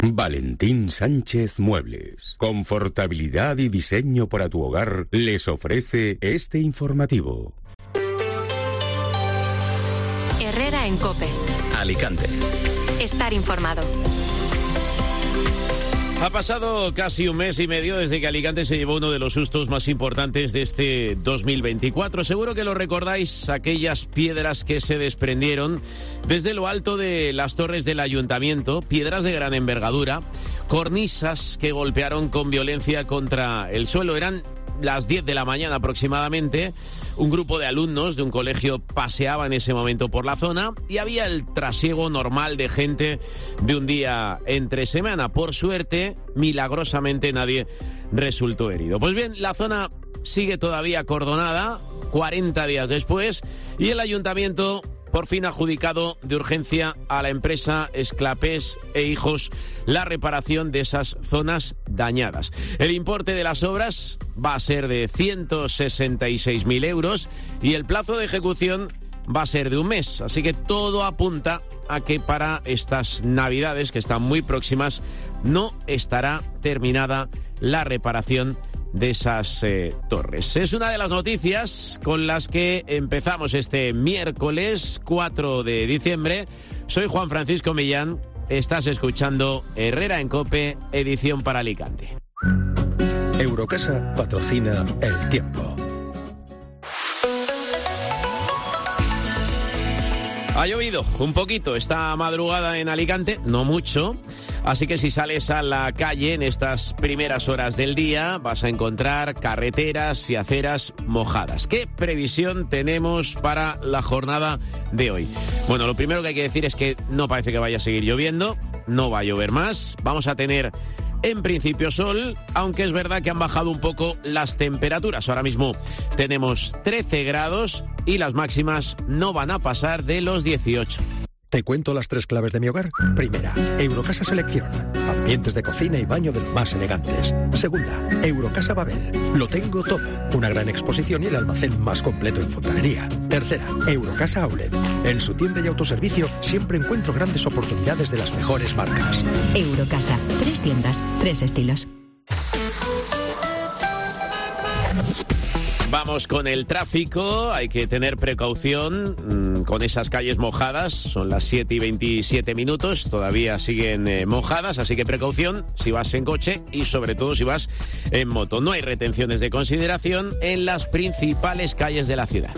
Valentín Sánchez Muebles. Confortabilidad y diseño para tu hogar les ofrece este informativo. Herrera en COPE. Alicante. Estar informado. Ha pasado casi un mes y medio desde que Alicante se llevó uno de los sustos más importantes de este 2024. Seguro que lo recordáis, aquellas piedras que se desprendieron desde lo alto de las torres del ayuntamiento, piedras de gran envergadura, cornisas que golpearon con violencia contra el suelo. Eran las 10 de la mañana aproximadamente. Un grupo de alumnos de un colegio paseaba en ese momento por la zona y había el trasiego normal de gente de un día entre semana. Por suerte, milagrosamente nadie resultó herido. Pues bien, la zona sigue todavía acordonada 40 días después y el ayuntamiento por fin ha adjudicado de urgencia a la empresa Esclapés e Hijos la reparación de esas zonas dañadas. El importe de las obras va a ser de 166.000 euros y el plazo de ejecución va a ser de un mes. Así que todo apunta a que para estas Navidades, que están muy próximas, no estará terminada la reparación de esas torres. Es una de las noticias con las que empezamos este miércoles 4 de diciembre. Soy Juan Francisco Millán, estás escuchando Herrera en COPE, edición para Alicante. Eurocasa patrocina El Tiempo. Ha llovido un poquito esta madrugada en Alicante, no mucho. Así que si sales a la calle en estas primeras horas del día vas a encontrar carreteras y aceras mojadas. ¿Qué previsión tenemos para la jornada de hoy? Bueno, lo primero que hay que decir es que no parece que vaya a seguir lloviendo, no va a llover más. Vamos a tener en principio sol, aunque es verdad que han bajado un poco las temperaturas. Ahora mismo tenemos 13 grados y las máximas no van a pasar de los 18. Te cuento las 3 claves de mi hogar. Primera, Eurocasa Selección. Ambientes de cocina y baño de los más elegantes. Segunda, Eurocasa Babel. Lo tengo todo. Una gran exposición y el almacén más completo en fontanería. Tercera, Eurocasa Outlet. En su tienda y autoservicio siempre encuentro grandes oportunidades de las mejores marcas. Eurocasa. 3 tiendas, 3 estilos. Vamos con el tráfico, hay que tener precaución con esas calles mojadas, son las 7 y 27 minutos, todavía siguen mojadas, así que precaución si vas en coche y sobre todo si vas en moto. No hay retenciones de consideración en las principales calles de la ciudad.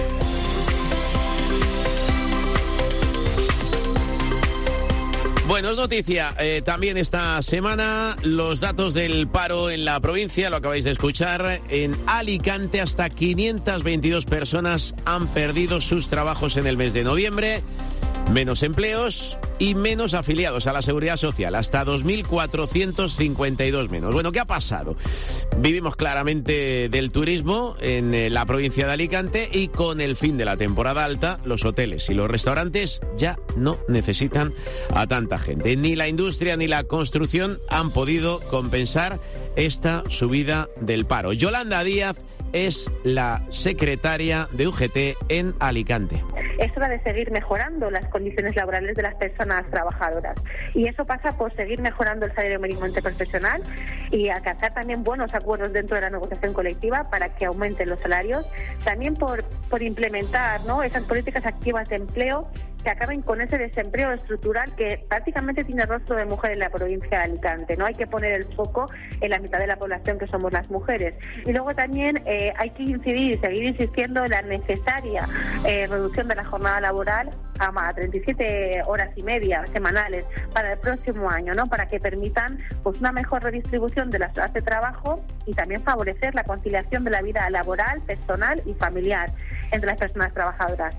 Bueno, es noticia también esta semana los datos del paro en la provincia, lo acabáis de escuchar. En Alicante hasta 522 personas han perdido sus trabajos en el mes de noviembre. Menos empleos y menos afiliados a la Seguridad Social, hasta 2.452 menos. Bueno, ¿qué ha pasado? Vivimos claramente del turismo en la provincia de Alicante y con el fin de la temporada alta, los hoteles y los restaurantes ya no necesitan a tanta gente. Ni la industria ni la construcción han podido compensar esta subida del paro. Yolanda Díaz es la secretaria de UGT en Alicante. Es hora de seguir mejorando las condiciones laborales de las personas trabajadoras y eso pasa por seguir mejorando el salario mínimo interprofesional y alcanzar también buenos acuerdos dentro de la negociación colectiva para que aumenten los salarios, también por implementar, ¿no?, esas políticas activas de empleo que acaben con ese desempleo estructural que prácticamente tiene rostro de mujer en la provincia de Alicante, ¿no? Hay que poner el foco en la mitad de la población que somos las mujeres. Y luego también hay que incidir y seguir insistiendo en la necesaria reducción de la jornada laboral a 37 horas y media semanales para el próximo año, ¿no?, para que permitan pues una mejor redistribución de las horas de trabajo y también favorecer la conciliación de la vida laboral, personal y familiar entre las personas trabajadoras.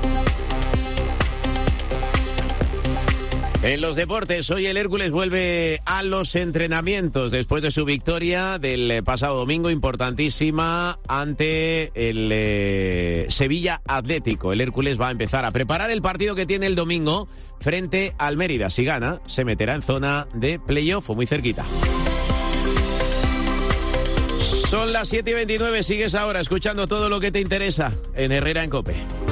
En los deportes, hoy el Hércules vuelve a los entrenamientos después de su victoria del pasado domingo, importantísima, ante el Sevilla Atlético. El Hércules va a empezar a preparar el partido que tiene el domingo frente al Mérida. Si gana, se meterá en zona de playoff o muy cerquita. Son las 7:29, sigues ahora escuchando todo lo que te interesa en Herrera en COPE.